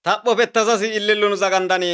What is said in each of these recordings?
Tapho pettasasi illillunu zagandani.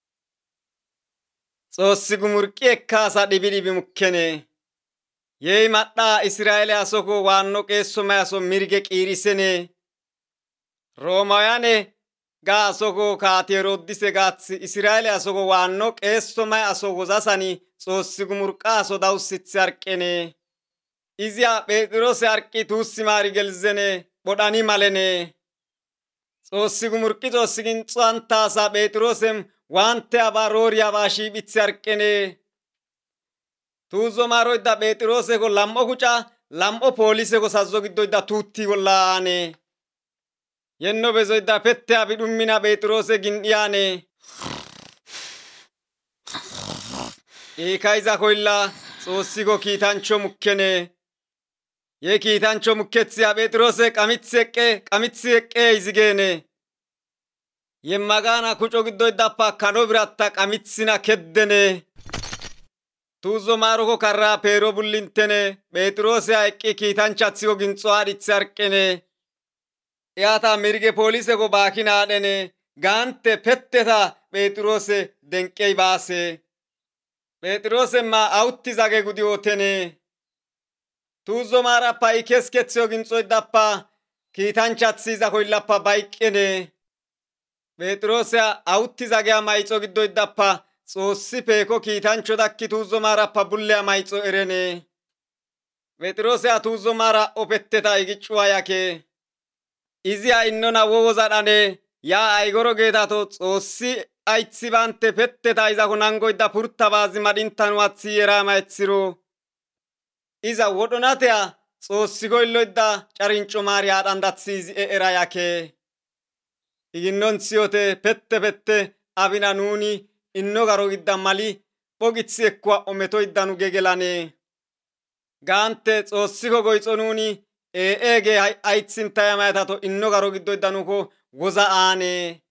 Xoossi gumurqi ekkaasa dhibi dhibi mukkene. Yei madhaa Israa'eele asoko waanno qeessoma aso mirge qiirisene. Roomayaane gaa asoko kaati Heroodise gaathi Israa'eele asoko waanno qeessoma aso wozasani Xoossi gumurqa aso dawusithi harqene. Iziya Phexrose harqi tuussi maari gelzene bodhani malene. Xoossi gumurqi Xoossi ginxuantaasa Phexrosem wante aba roori aba shiiphithi harqene. Tuuzo maaroydda Phexroseko lam'o kuca lam'o pooliseko sazzo giddoydda tuutti gollaane. Yenno bezoydda pette abi dhummina Phexrose gindhiyaane. Eekayza koylla Xoossiko kiitancho mukkene. Ye kiitancho mukkethiya Phexrose qamithi eqqe izigeene. Yemmagaana kuco giddoydappa kano biratta qamithina keddene. Tuuzo maaroko karraa peero bullintene Phexrose eqqi kiitanchathiko ginxo haadhithi harqene. Eata mirge pooliseko baakin haadhene gaante petteta Phexrose denqey baase. Phexrose ma awutti zage gudi ootene. Tuuzo maarappa ikeskethiyo ginxoydappa kiitanchathisiza koyllappa bayqqene. Phexrose awutti zageya mayxo giddoydappa Xoossi peeko kiitancho dakki tuuzo maarappa bulleya mayxo erene. Phexrose tuuzo maara opetteta igiccuwa yake. Iziya innona wowozadhane yaa aygoro geetato Xoossi aythi baante petteta izako nangoydda purtabaazi madhintanu athi yerama ethiro. Iza wodhonateya Xoossi goylloydda carinco maari haadhandathi izi era yake. Iginnontsiyote pette abina nuuni inno garo gidda mali phogithi ekkuwa ometoydanu gegelane. Gaante Xoossiko goyxo nuuni eege aythintaya maytato inno garo giddoyddanuko woza aane.